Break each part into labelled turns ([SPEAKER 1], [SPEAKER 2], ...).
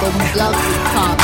[SPEAKER 1] Bumblog.com.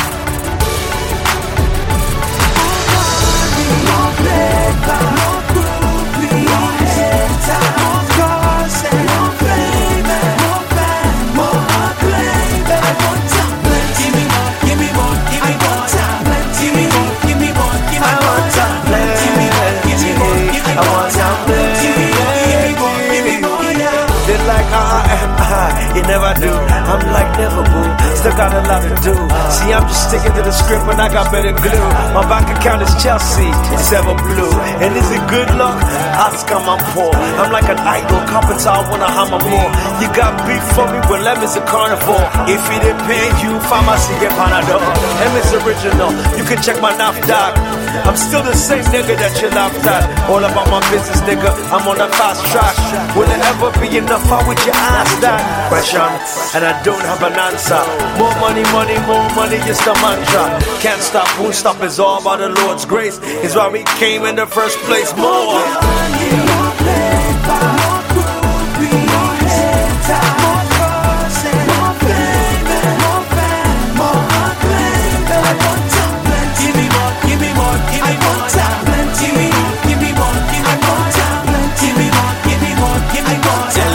[SPEAKER 2] You never do, I'm like never boo. Still got a lot to do. See, I'm just sticking to the script and I got better glue. My bank account is Chelsea, it's ever blue. And is it good luck? Ask how I'm poor. I'm like an idol, carpenter, I wanna hammer more. You got beef for me, well, Lem's a carnivore. If he didn't pay you, pharmacy get Panadol. M is original, you can check my NAFDAC. I'm still the same nigga that you laughed at. All about my business, nigga, I'm on the fast track. Will there ever be enough? How would you ask that question? And I don't have an answer. More money, money, more money, just a mantra. Can't stop, won't stop, it's all by the Lord's grace. It's why we came in the first place. More money, more paper, more groupie, more hater, more crossing, more fame, more fame, more acclaim. I want time, give me more, give me more, give me more time. Give me more, give me more, give me more time. Give me more, give me more, give me more time.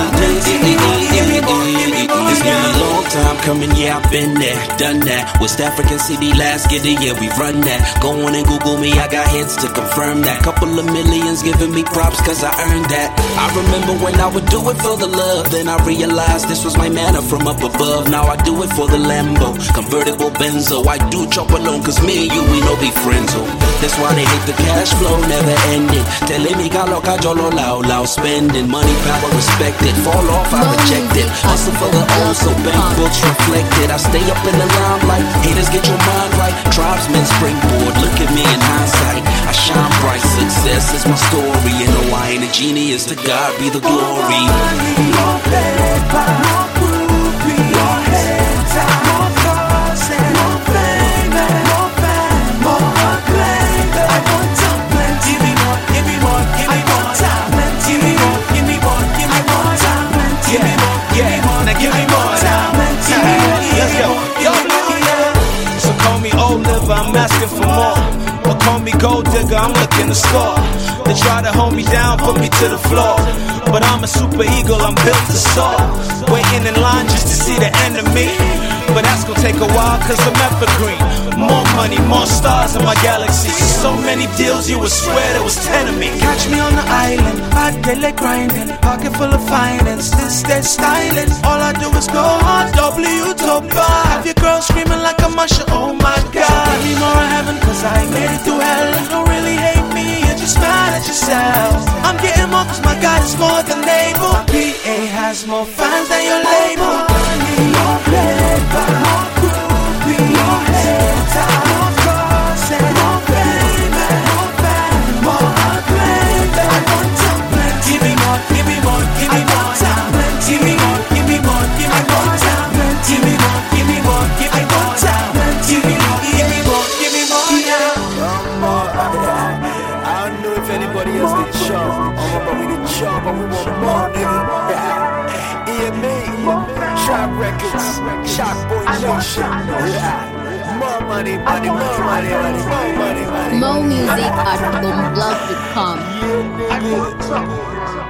[SPEAKER 3] It's been a long time coming, yeah, I've been there, done that. West African city last get it, yeah, we run that. Go on and Google me, I got hits to confirm that. Couple of millions giving me props cause I earned that. I remember when I would do it for the love, then I realized this was my manna from up above. Now I do it for the Lambo, convertible Benzo. I do chop alone cause me and you, we know be friends, oh. That's why they hate the cash flow, never ending. Telling me calo cajolo loud spending. Money, power, respected. Fall off, I reject it. Hustle for the old, so bank books reflected. I stay up in the limelight. Haters get your mind right. Tribesmen springboard, look at me in hindsight. I shine bright, success is my story. You know I ain't a genius, to God be the glory.
[SPEAKER 2] More paper, more groupie, more hater, more crossing, more fame, more fame, more acclaim. I want time, give me more, give me more, give me more time. Give me more, give me more, give me more time. Give me more, give me more, now give me more time. Let's go. So call me old liver, I'm asking for more. Or call me gold digger, I'm looking to score. They try to hold me down, put me to the floor. But I'm a super eagle, I'm built to soar. Waiting in line just to see the end of me. But that's gonna take a while cause I'm evergreen. More money, more stars in my galaxy. So many deals you would swear there was 10 of me. Catch me on the island, hot daily grinding. Pocket full of finance, this dead styling. All I do is go hard, W to buy. Have your girl screaming like a musher, oh my god. Give me more of heaven cause I made it through hell. You don't really hate me, you're just mad at yourself. I'm getting more cause my God is more than able. My PA has more fans than your label. More paper, more groupie, more hater, more crossing, more fame, more fame, more acclaim. I want time, give me more, give me more, give me more time. Give me more, give me more, give me more time. Give me more, give me more, give me more time. Give me more, give me more, give me more now. I don't know if anybody else did chop, but we did chop, but we want more, nigga. EMA, Trap Records, Shock Boy Nation. More money, money, more money, money, more money, money.
[SPEAKER 1] More music at Bumblog.com.
[SPEAKER 2] Yeah, nigga.